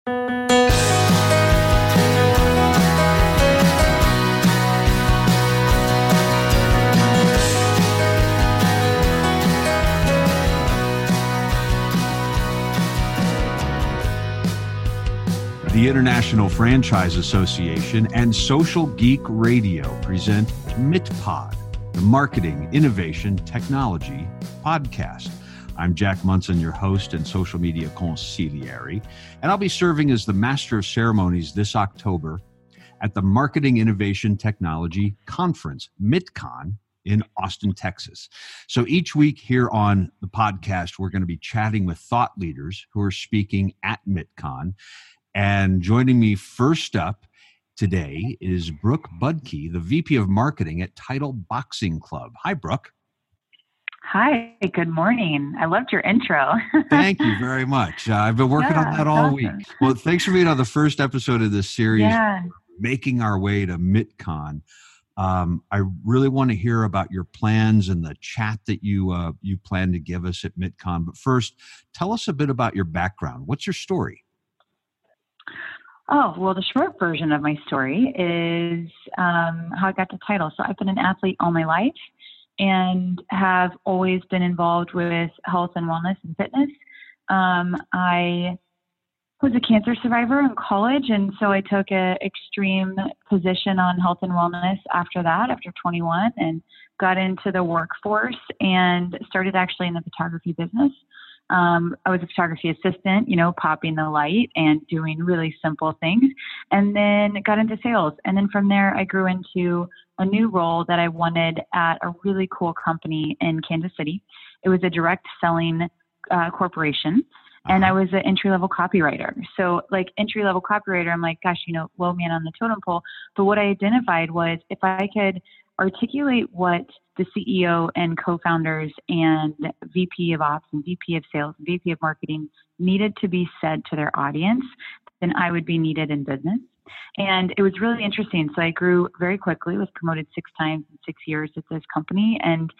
The International Franchise Association and Social Geek Radio present MITPod, the Marketing, Innovation, Technology podcast. I'm Jack Munson, your host and social media consigliere, and I'll be serving as the Master of Ceremonies this October at the Marketing, Innovation, Technology Conference, MITCon, in Austin, Texas. So each week here on the podcast, we're going to be chatting with thought leaders who are speaking at MITCon. And joining me first up today is Brooke Budke, the VP of Marketing at Title Boxing Club. Hi, Brooke. Hi, good morning. I loved your intro. Thank you very much. I've been working on that all week. Well, thanks for being on the first episode of this series, making our way to MITCon. I really want to hear about your plans and the chat that you plan to give us at MITCon. But first, tell us a bit about your background. What's your story? Oh, well, the short version of my story is how I got to Title. So I've been an athlete all my life and have always been involved with health and wellness and fitness. I was a cancer survivor in college, and so I took an extreme position on health and wellness after that, after 21, and got into the workforce and started actually in the photography business. I was a photography assistant, popping the light and doing really simple things, and then got into sales. And then from there, I grew into a new role that I wanted at a really cool company in Kansas City. It was a direct selling corporation, and I was an entry-level copywriter. So like entry-level copywriter, I'm like, gosh, low man on the totem pole. But what I identified was if I could articulate what the CEO and co-founders and VP of Ops and VP of Sales and VP of Marketing needed to be said to their audience, then I would be needed in business. And it was really interesting. So I grew very quickly, was promoted 6 times in 6 years at this company, and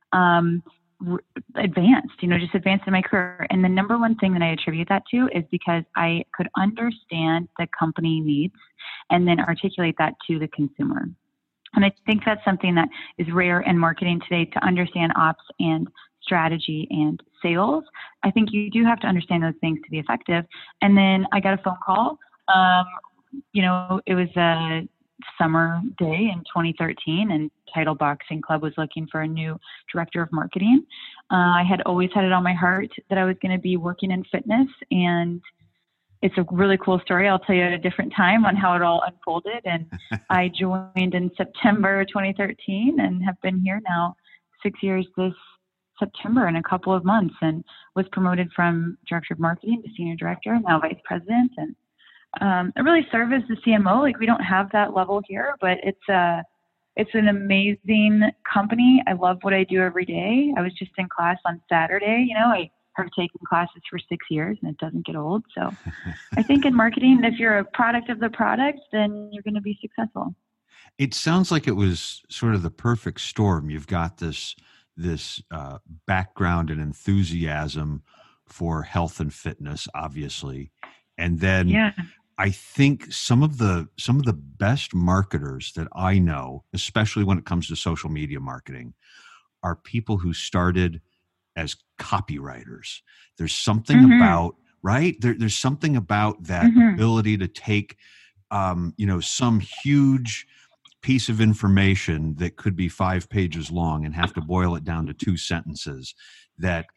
advanced in my career. And the number one thing that I attribute that to is because I could understand the company needs and then articulate that to the consumer. And I think that's something that is rare in marketing today, to understand ops and strategy and sales. I think you do have to understand those things to be effective. And then I got a phone call. It was a summer day in 2013, and Title Boxing Club was looking for a new director of marketing. I had always had it on my heart that I was going to be working in fitness, and it's a really cool story. I'll tell you at a different time on how it all unfolded. And I joined in September 2013 and have been here now 6 years this September in a couple of months, and was promoted from director of marketing to senior director, now vice president. And I really serve as the CMO. Like, we don't have that level here, but it's an amazing company. I love what I do every day. I was just in class on Saturday. I have taken classes for 6 years, and it doesn't get old. So I think in marketing, if you're a product of the product, then you're going to be successful. It sounds like it was sort of the perfect storm. You've got this background and enthusiasm for health and fitness, obviously. And then I think some of the best marketers that I know, especially when it comes to social media marketing, are people who started as copywriters. There's something about, right? There's something about that ability to take, some huge piece of information that could be 5 pages long and have to boil it down to 2 sentences. That,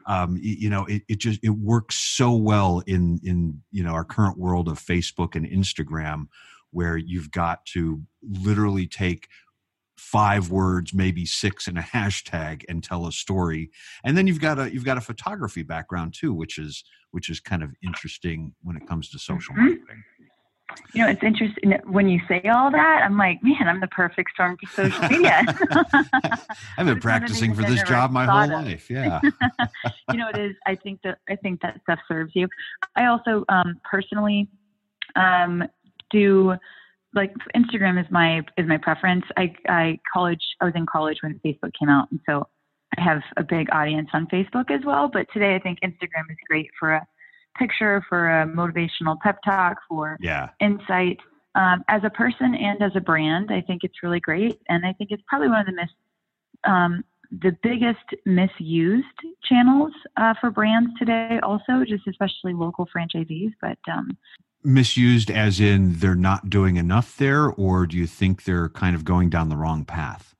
it works so well in our current world of Facebook and Instagram, where you've got to literally take 5 words, maybe 6, and a hashtag and tell a story. And then you've got a photography background too, which is kind of interesting when it comes to social marketing. It's interesting when you say all that. I'm like, man, I'm the perfect storm for social media. I've been practicing for this job my whole life. Yeah. It is. I think that stuff serves you. I also personally do, like, Instagram is my preference. I was in college when Facebook came out, and so I have a big audience on Facebook as well. But today I think Instagram is great for a picture, for a motivational pep talk, for insight. As a person and as a brand, I think it's really great. And I think it's probably one of the biggest misused channels for brands today also, just especially local franchisees. But misused as in they're not doing enough there, or do you think they're kind of going down the wrong path?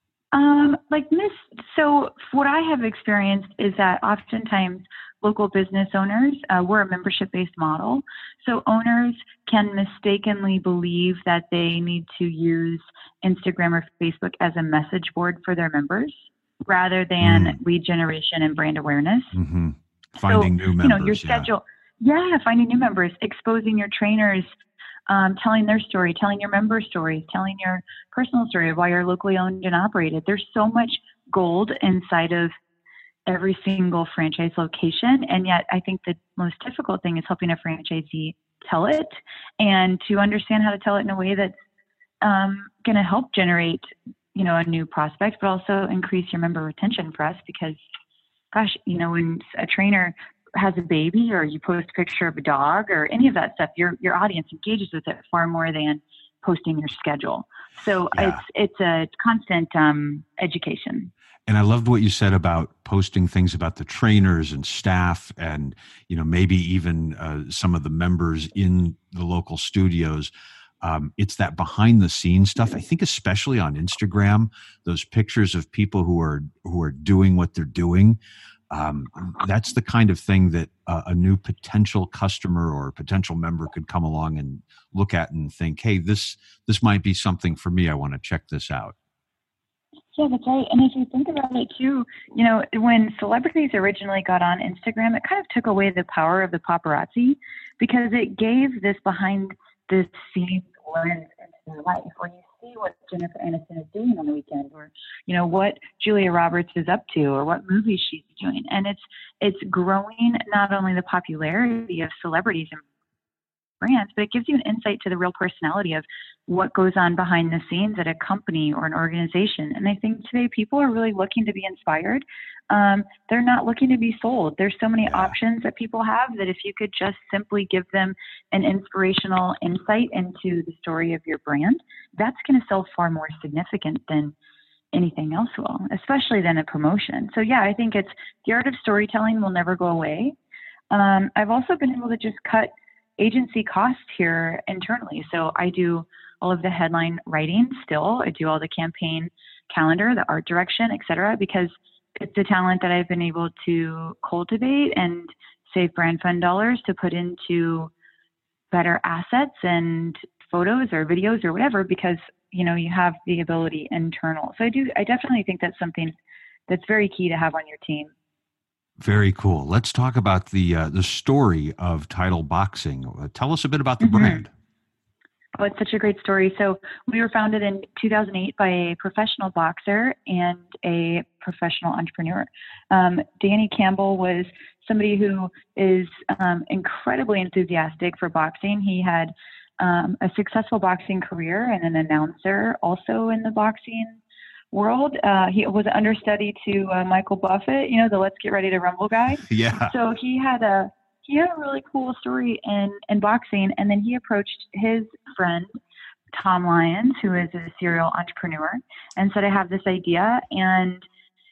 So what I have experienced is that oftentimes local business owners, we're a membership-based model. So owners can mistakenly believe that they need to use Instagram or Facebook as a message board for their members rather than lead generation and brand awareness. Mm-hmm. Finding new members. Your schedule. Yeah, finding new members, exposing your trainers, telling their story, telling your member stories, telling your personal story of why you're locally owned and operated. There's so much gold inside of every single franchise location. And yet I think the most difficult thing is helping a franchisee tell it and to understand how to tell it in a way that's going to help generate, a new prospect, but also increase your member retention for us because, gosh, when a trainer has a baby or you post a picture of a dog or any of that stuff, your audience engages with it far more than posting your schedule. So it's a constant education. And I loved what you said about posting things about the trainers and staff and, maybe even some of the members in the local studios. It's that behind the scenes stuff. I think especially on Instagram, those pictures of people who are doing what they're doing. That's the kind of thing that a new potential customer or potential member could come along and look at and think, hey, this might be something for me. I want to check this out. Yeah, that's right. And if you think about it too, when celebrities originally got on Instagram, it kind of took away the power of the paparazzi because it gave this behind the scenes lens into their life where you see what Jennifer Aniston is doing on the weekend or, what Julia Roberts is up to or what movies she's doing. And it's growing not only the popularity of celebrities and brands, but it gives you an insight to the real personality of what goes on behind the scenes at a company or an organization. And I think today people are really looking to be inspired. They're not looking to be sold. There's so many options that people have that if you could just simply give them an inspirational insight into the story of your brand, that's going to sell far more significant than anything else will, especially than a promotion. So yeah, I think the art of storytelling will never go away. I've also been able to just cut agency costs here internally. So I do all of the headline writing still. I do all the campaign calendar, the art direction, et cetera, because it's a talent that I've been able to cultivate and save brand fund dollars to put into better assets and photos or videos or whatever, because, you have the ability internal. So I definitely think that's something that's very key to have on your team. Very cool. Let's talk about the story of Title Boxing. Tell us a bit about the brand. Oh, it's such a great story. So we were founded in 2008 by a professional boxer and a professional entrepreneur. Danny Campbell was somebody who is incredibly enthusiastic for boxing. He had a successful boxing career and an announcer also in the boxing world. He was an understudy to Michael Buffett, the Let's Get Ready to Rumble guy. Yeah. So he had a really cool story in boxing, and then he approached his friend Tom Lyons, who is a serial entrepreneur, and said, I have this idea. And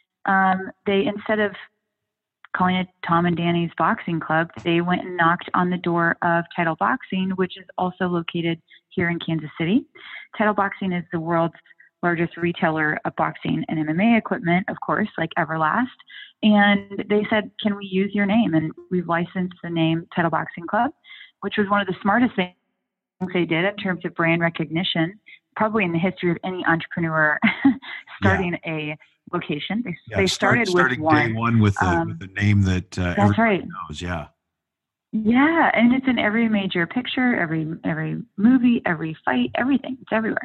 they, instead of calling it Tom and Danny's Boxing Club, they went and knocked on the door of Title Boxing, which is also located here in Kansas City. Title Boxing is the world's largest retailer of boxing and MMA equipment, of course, like Everlast. And they said, can we use your name? And we've licensed the name Title Boxing Club, which was one of the smartest things they did in terms of brand recognition, probably in the history of any entrepreneur starting a location. They started with day one with the name that everybody knows. Yeah. Yeah. And it's in every major picture, every movie, every fight, everything. It's everywhere.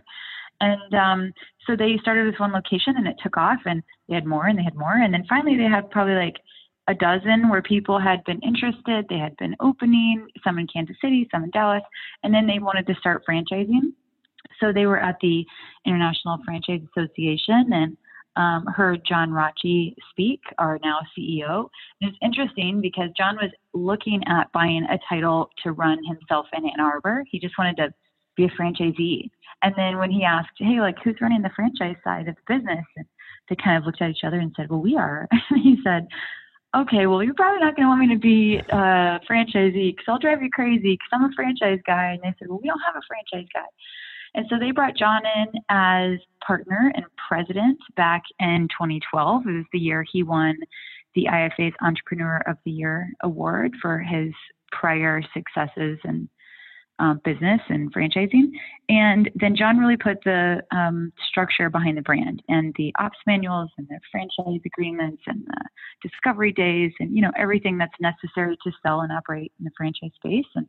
And so they started with one location and it took off, and they had more and they had more. And then finally they had probably like a dozen where people had been interested. They had been opening, some in Kansas City, some in Dallas, and then they wanted to start franchising. So they were at the International Franchise Association, and heard John Rachi speak, our now CEO. And it's interesting because John was looking at buying a title to run himself in Ann Arbor. He just wanted to be a franchisee. And then when he asked, hey, like, who's running the franchise side of the business? And they kind of looked at each other and said, well, we are. And he said, okay, well, you're probably not going to want me to be a franchisee because I'll drive you crazy because I'm a franchise guy. And they said, well, we don't have a franchise guy. And so they brought John in as partner and president back in 2012. It was the year he won the IFA's Entrepreneur of the Year award for his prior successes in business and franchising. And then John really put the structure behind the brand and the ops manuals and the franchise agreements and the discovery days and, you know, everything that's necessary to sell and operate in the franchise space. And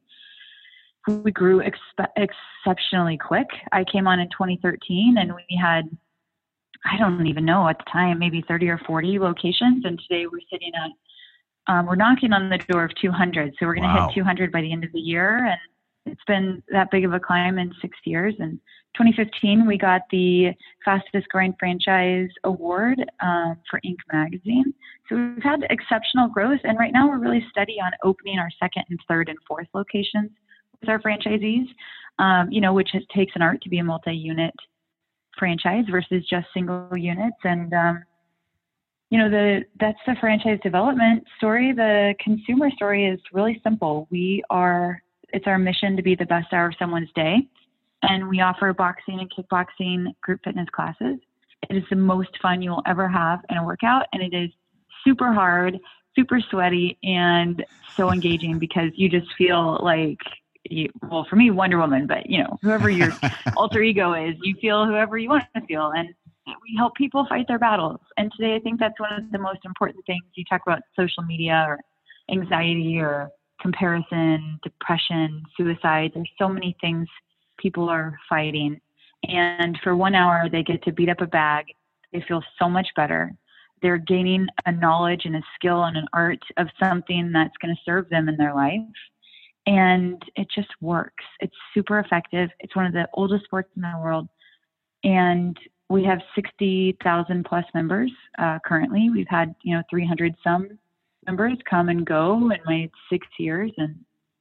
we grew exceptionally quick. I came on in 2013 and we had, I don't even know at the time, maybe 30 or 40 locations. And today we're sitting at, we're knocking on the door of 200. So we're going to hit 200 by the end of the year. And it's been that big of a climb in 6 years. And 2015, we got the fastest growing franchise award for Inc. magazine. So we've had exceptional growth. And right now we're really steady on opening our second and third and fourth locations with our franchisees, you know, which takes an art to be a multi-unit franchise versus just single units. And, you know, that's the franchise development story. The consumer story is really simple. It's our mission to be the best hour of someone's day. And we offer boxing and kickboxing group fitness classes. It is the most fun you will ever have in a workout. And it is super hard, super sweaty, and so engaging because you just feel like, well, for me, Wonder Woman, but you know, whoever your alter ego is, you feel whoever you want to feel. And we help people fight their battles. And today, I think that's one of the most important things. You talk about social media or anxiety or comparison, depression, suicide. There's so many things people are fighting. And for 1 hour, they get to beat up a bag. They feel so much better. They're gaining a knowledge and a skill and an art of something that's going to serve them in their life. And it just works. It's super effective. It's one of the oldest sports in the world. And we have 60,000 plus members currently. We've had, 300 some members come and go in my 6 years. And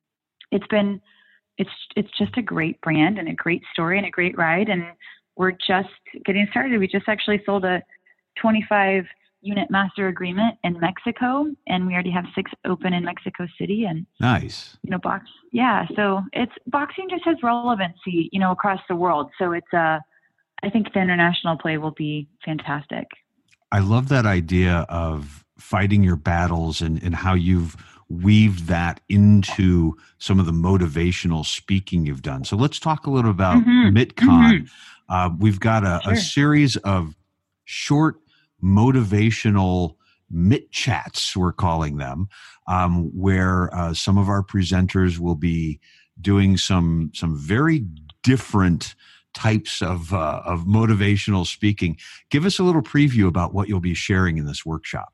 it's just a great brand and a great story and a great ride. And we're just getting started. We just actually sold a 25 unit master agreement in Mexico, and we already have 6 open in Mexico City. And nice, so boxing just has relevancy, across the world. So it's I think the international play will be fantastic. I love that idea of fighting your battles and how you've weaved that into some of the motivational speaking you've done. So let's talk a little about MITCon. We've got a series of short motivational MIT chats, we're calling them, where some of our presenters will be doing some very different types of motivational speaking. Give us a little preview about what you'll be sharing in this workshop.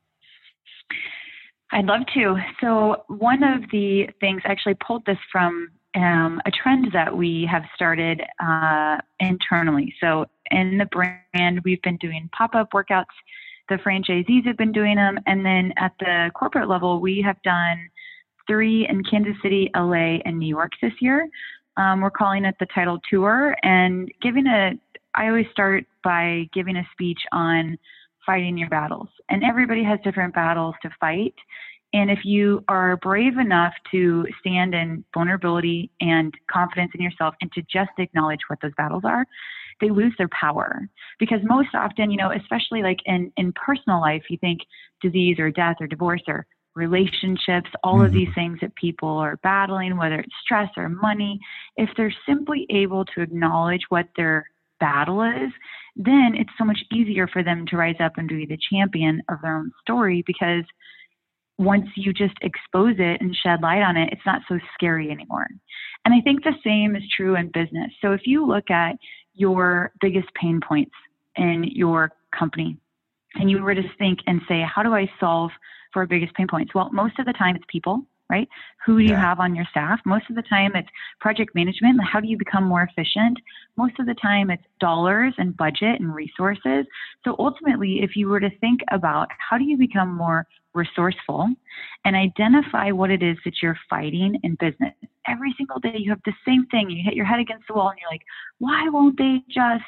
I'd love to. So one of the things, I actually pulled this from a trend that we have started internally. So in the brand, we've been doing pop-up workouts. The franchisees have been doing them. And then at the corporate level, we have done 3 in Kansas City, LA, and New York this year. We're calling it the Title Tour, and I always start by giving a speech on fighting your battles. And everybody has different battles to fight. And if you are brave enough to stand in vulnerability and confidence in yourself and to just acknowledge what those battles are, they lose their power. Because most often, especially like in personal life, you think disease or death or divorce or relationships, all of these things that people are battling, whether it's stress or money, if they're simply able to acknowledge what their battle is, then it's so much easier for them to rise up and be the champion of their own story, because once you just expose it and shed light on it, it's not so scary anymore. And I think the same is true in business. So if you look at your biggest pain points in your company and you were to think and say, how do I solve for our biggest pain points? Well, most of the time it's people, right? Who do you have on your staff? Most of the time it's project management. How do you become more efficient? Most of the time it's dollars and budget and resources. So ultimately, if you were to think about how do you become more resourceful and identify what it is that you're fighting in business. Every single day you have the same thing. You hit your head against the wall and you're like, why won't they just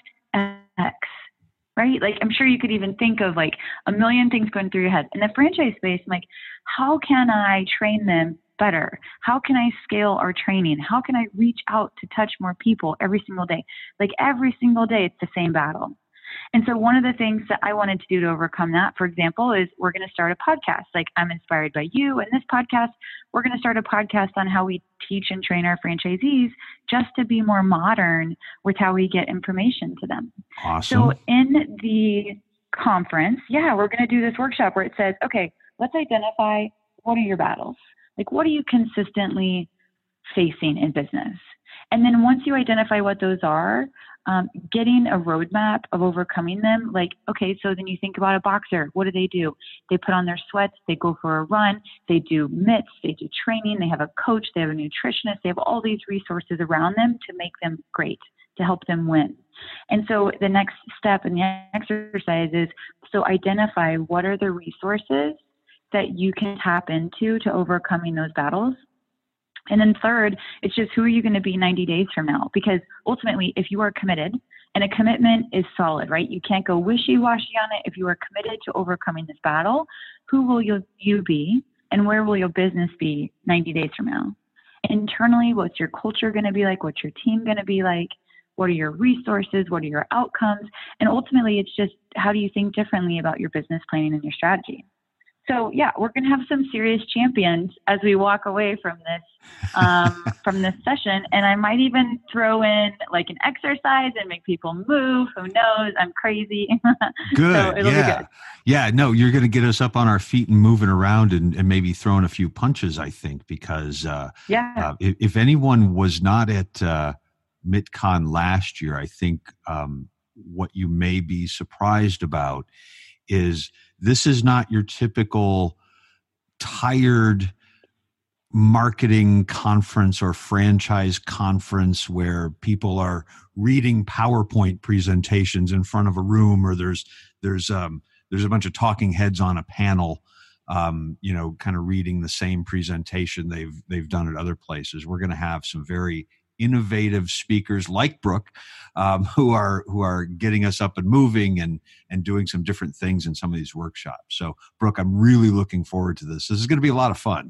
X? Right? Like, I'm sure you could even think of like a million things going through your head. In the franchise space, I'm like, how can I train them better? How can I scale our training? How can I reach out to touch more people every single day? Like every single day, it's the same battle. And so one of the things that I wanted to do to overcome that, for example, is we're going to start a podcast. Like, I'm inspired by you. And this podcast, we're going to start a podcast on how we teach and train our franchisees just to be more modern with how we get information to them. Awesome. So in the conference, we're going to do this workshop where it says, okay, let's identify what are your battles? Like, what are you consistently facing in business? And then once you identify what those are, getting a roadmap of overcoming them. Like, okay, so then you think about a boxer. What do? They put on their sweats. They go for a run. They do mitts. They do training. They have a coach. They have a nutritionist. They have all these resources around them to make them great, to help them win. And so the next step in the exercise is, so identify what are the resources that you can tap into to overcoming those battles. And then third, it's just who are you going to be 90 days from now? Because ultimately, if you are committed, and a commitment is solid, right? You can't go wishy-washy on it. If you are committed to overcoming this battle, who will you be and where will your business be 90 days from now? Internally, what's your culture going to be like? What's your team going to be like? What are your resources? What are your outcomes? And ultimately, it's just how do you think differently about your business planning and your strategy? So we're going to have some serious champions as we walk away from this session. And I might even throw in like an exercise and make people move. Who knows? I'm crazy. Good. So it'll be good. Yeah. No, you're going to get us up on our feet and moving around and maybe throwing a few punches, I think, because if anyone was not at MITCon last year, I think what you may be surprised about is this is not your typical tired marketing conference or franchise conference where people are reading PowerPoint presentations in front of a room, or there's a bunch of talking heads on a panel, kind of reading the same presentation they've done at other places. We're going to have some very innovative speakers like Brooke, who are getting us up and moving and doing some different things in some of these workshops. So, Brooke, I'm really looking forward to this. This is going to be a lot of fun.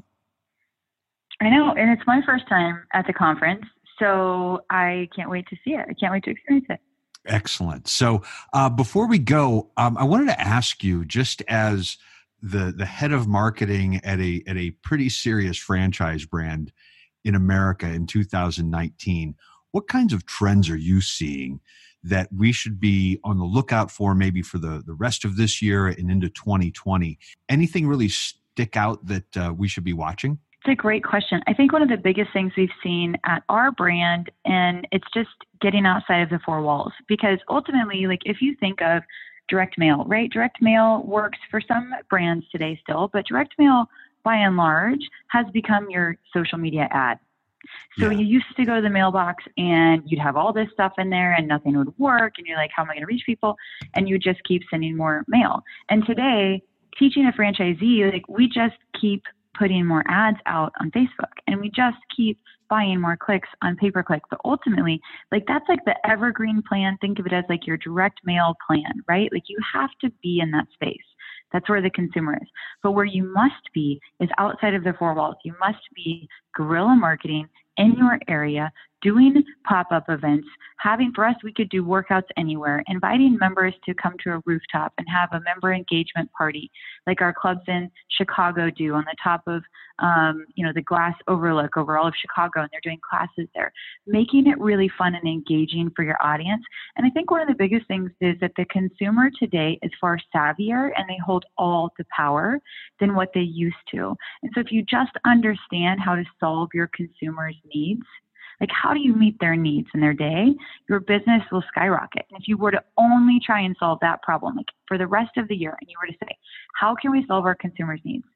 I know, and it's my first time at the conference, so I can't wait to see it. I can't wait to experience it. Excellent. So, before we go, I wanted to ask you, just as the head of marketing at a pretty serious franchise brand in America in 2019, what kinds of trends are you seeing that we should be on the lookout for, maybe for the rest of this year and into 2020? Anything really stick out that we should be watching? It's a great question. I think one of the biggest things we've seen at our brand, and it's just getting outside of the four walls, because ultimately, like if you think of direct mail, right? Direct mail works for some brands today still, but direct mail by and large has become your social media ad. So you used to go to the mailbox and you'd have all this stuff in there and nothing would work. And you're like, how am I going to reach people? And you just keep sending more mail. And today, teaching a franchisee, like we just keep putting more ads out on Facebook and we just keep buying more clicks on pay-per-click. But ultimately, like that's like the evergreen plan. Think of it as like your direct mail plan, right? Like you have to be in that space. That's where the consumer is. But where you must be is outside of the four walls. You must be guerrilla marketing in your area, doing pop-up events, for us, we could do workouts anywhere, inviting members to come to a rooftop and have a member engagement party like our clubs in Chicago do on the top of, the glass overlook over all of Chicago, and they're doing classes there, making it really fun and engaging for your audience. And I think one of the biggest things is that the consumer today is far savvier and they hold all the power than what they used to. And so if you just understand how to solve your consumers' needs, like how do you meet their needs in their day, your business will skyrocket. And if you were to only try and solve that problem, like for the rest of the year, and you were to say, how can we solve our consumers' needs?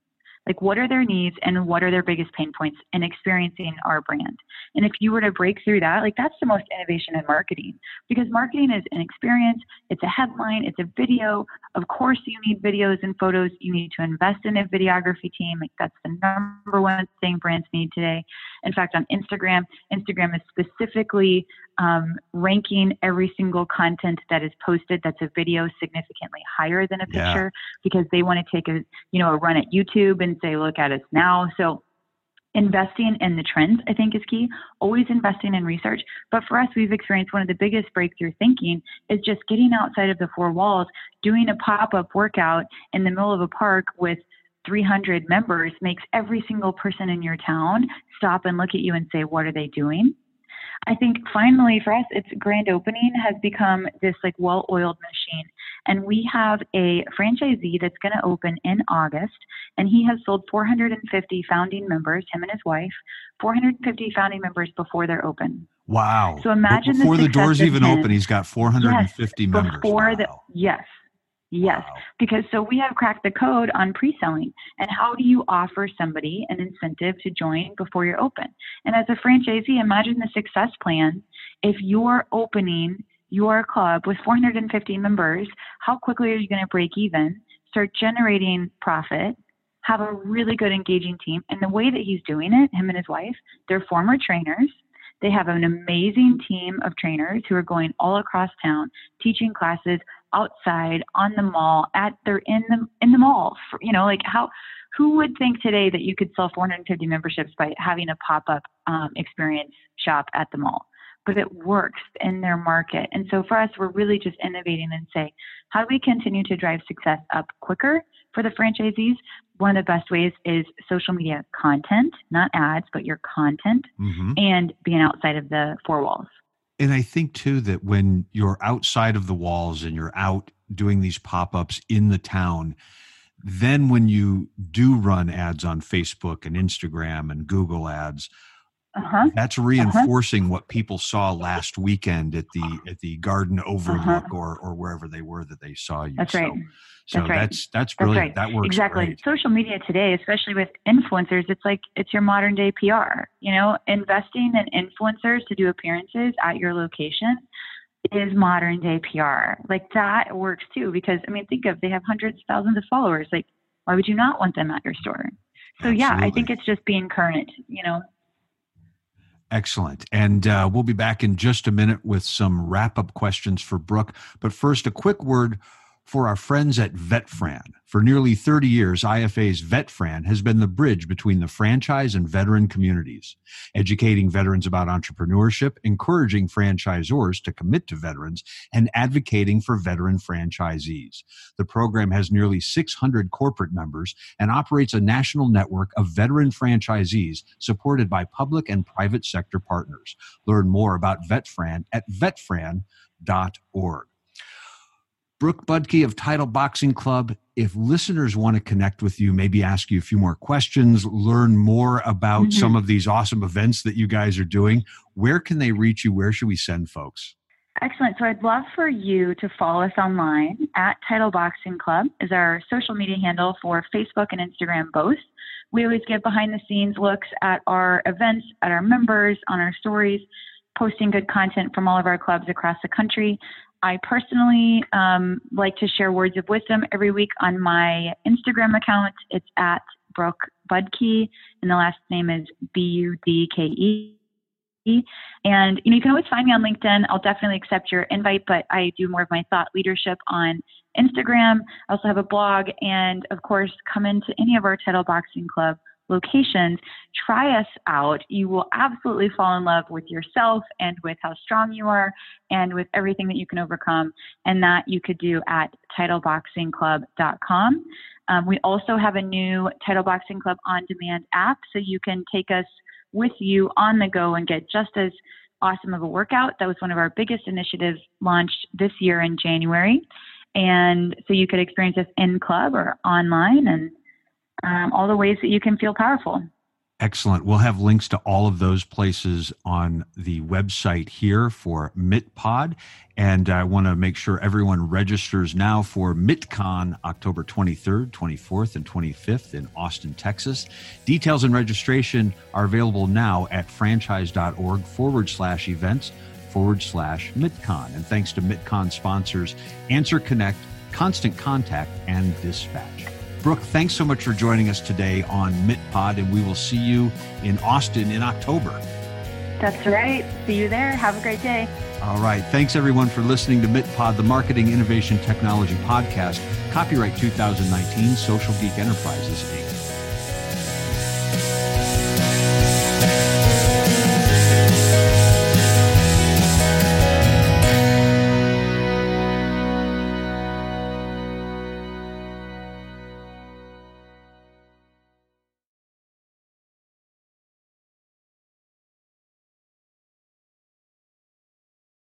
Like, what are their needs and what are their biggest pain points in experiencing our brand? And if you were to break through that, like, that's the most innovation in marketing, because marketing is an experience. It's a headline. It's a video. Of course, you need videos and photos. You need to invest in a videography team. Like, that's the number one thing brands need today. In fact, on Instagram is specifically ranking every single content that is posted that's a video significantly higher than a picture, because they want to take a run at YouTube and say, look at us now. So investing in the trends, I think, is key. Always investing in research. But for us, we've experienced one of the biggest breakthrough thinking is just getting outside of the four walls, doing a pop-up workout in the middle of a park with 300 members makes every single person in your town stop and look at you and say, what are they doing? I think finally for us, its grand opening has become this like well-oiled machine. And we have a franchisee that's going to open in August, and he has sold 450 founding members, him and his wife, 450 founding members before they're open. Wow. So imagine before the doors even open, he's got 450 members. Yes, wow. Because so we have cracked the code on pre-selling. And how do you offer somebody an incentive to join before you're open? And as a franchisee, imagine the success plan. If you're opening your club with 450 members, how quickly are you going to break even, start generating profit, have a really good engaging team? And the way that he's doing it, him and his wife, they're former trainers. They have an amazing team of trainers who are going all across town, teaching classes outside, on the mall, they're in the mall. Who would think today that you could sell 450 memberships by having a pop-up experience shop at the mall? But it works in their market. And so for us, we're really just innovating and say, how do we continue to drive success up quicker for the franchisees? One of the best ways is social media content, not ads, but your content, and being outside of the four walls. And I think too that when you're outside of the walls and you're out doing these pop-ups in the town, then when you do run ads on Facebook and Instagram and Google ads, that's reinforcing what people saw last weekend at the Garden Overlook or wherever they were that they saw you. That's right. So that's brilliant. That works exactly. Great. Social media today, especially with influencers, it's your modern day PR. Investing in influencers to do appearances at your location is modern day PR. Like, that works too, because they have hundreds of thousands of followers. Like, why would you not want them at your store? So Absolutely. I think it's just being current. Excellent. And we'll be back in just a minute with some wrap-up questions for Brooke. But first, a quick word for our friends at VetFran. For nearly 30 years, IFA's VetFran has been the bridge between the franchise and veteran communities, educating veterans about entrepreneurship, encouraging franchisors to commit to veterans, and advocating for veteran franchisees. The program has nearly 600 corporate members and operates a national network of veteran franchisees supported by public and private sector partners. Learn more about VetFran at vetfran.org. Brooke Budke of Title Boxing Club, if listeners want to connect with you, maybe ask you a few more questions, learn more about some of these awesome events that you guys are doing, where can they reach you? Where should we send folks? Excellent. So I'd love for you to follow us online at Title Boxing Club is our social media handle for Facebook and Instagram both. We always get behind the scenes looks at our events, at our members, on our stories, posting good content from all of our clubs across the country. I personally like to share words of wisdom every week on my Instagram account. It's at Brooke Budke, and the last name is Budke. And you can always find me on LinkedIn. I'll definitely accept your invite, but I do more of my thought leadership on Instagram. I also have a blog, and of course, come into any of our Title Boxing Club locations, try us out. You will absolutely fall in love with yourself and with how strong you are and with everything that you can overcome. And that you could do at TitleBoxingClub.com. We also have a new Title Boxing Club on demand app, so you can take us with you on the go and get just as awesome of a workout. That was one of our biggest initiatives launched this year in January. And so you could experience us in club or online, and all the ways that you can feel powerful. Excellent. We'll have links to all of those places on the website here for MITPod. And I want to make sure everyone registers now for MITCon October 23rd, 24th, and 25th in Austin, Texas. Details and registration are available now at franchise.org/events/MITCon. And thanks to MITCon sponsors Answer Connect, Constant Contact, and Dispatch. Brooke, thanks so much for joining us today on MITPod, and we will see you in Austin in October. That's right. See you there. Have a great day. All right. Thanks, everyone, for listening to MITPod, the Marketing Innovation Technology Podcast. Copyright 2019, Social Geek Enterprises, Inc.